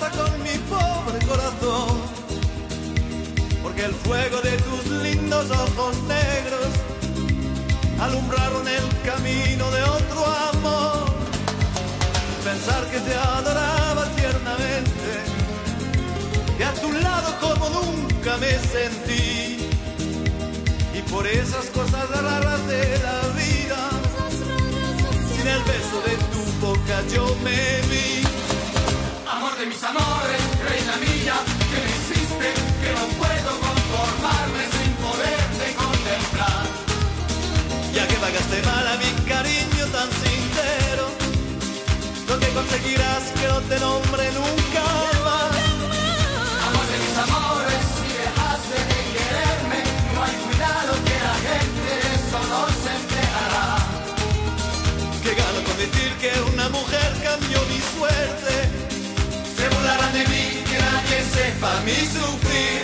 ingrata con mi pobre corazón, porque el fuego de tus lindos ojos negros alumbraron el camino de otro amor. Pensar que te adoraba tiernamente, que a tu lado como nunca me sentí, y por esas cosas raras de la vida, sin el beso de tu boca yo me vi. Amor de mis amores, reina mía, que me hiciste, que no puedo conformarme sin poderte contemplar. Ya que pagaste mal a mi cariño tan sincero, lo que conseguirás que no te nombre nunca más. Amor de mis amores, si dejaste de quererme, no hay cuidado que la gente de eso no se enterará. Que gano con decir que una mujer cambió mi suerte, se burlarán de mí, que nadie sepa mi sufrir.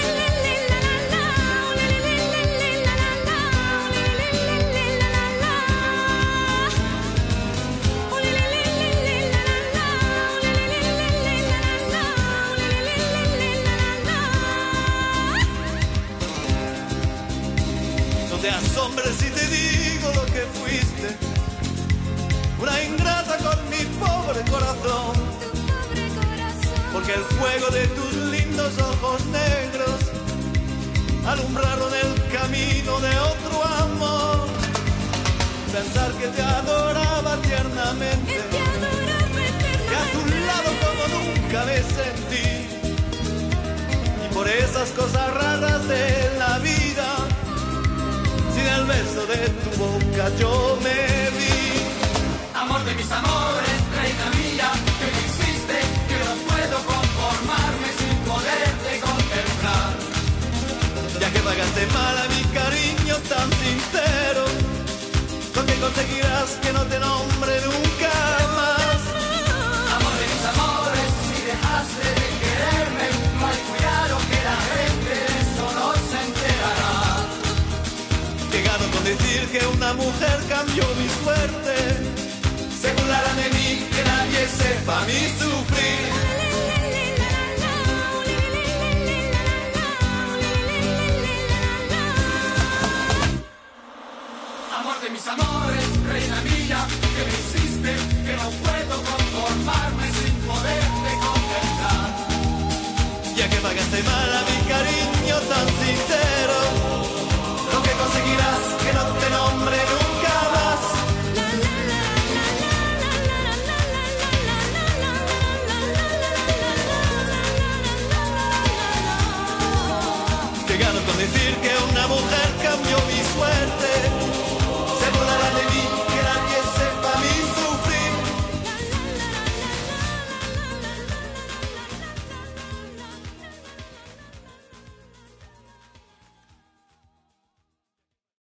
No te asombres si te digo lo que fuiste, una ingrata con mi pobre corazón, porque el fuego de tus lindos ojos negros alumbraron el camino de otro amor. Pensar que te adoraba tiernamente, que a tu lado como nunca me sentí, y por esas cosas raras de la vida, sin el beso de tu boca yo me vi. Amor de mis amores, reina mía, que me hiciste, que no puedo conformarme sin poderte contemplar. Ya que pagaste mal a mi cariño tan sincero, lo que conseguirás que no te nombre nunca más. Amor de mis amores, si dejaste de quererme, no hay cuidado que la gente de eso no se enterará. Que gano con decir que una mujer cambió mi suerte, se burlarán de mí, que nadie sepa mi sufrir. Amor de mis amores, reina mía, que me hiciste, que no puedo conformarme sin poderte contemplar. Ya que pagaste mal a mi cariño tan sincero, lo que conseguirás que no te nombre nunca más. Que gano con decir que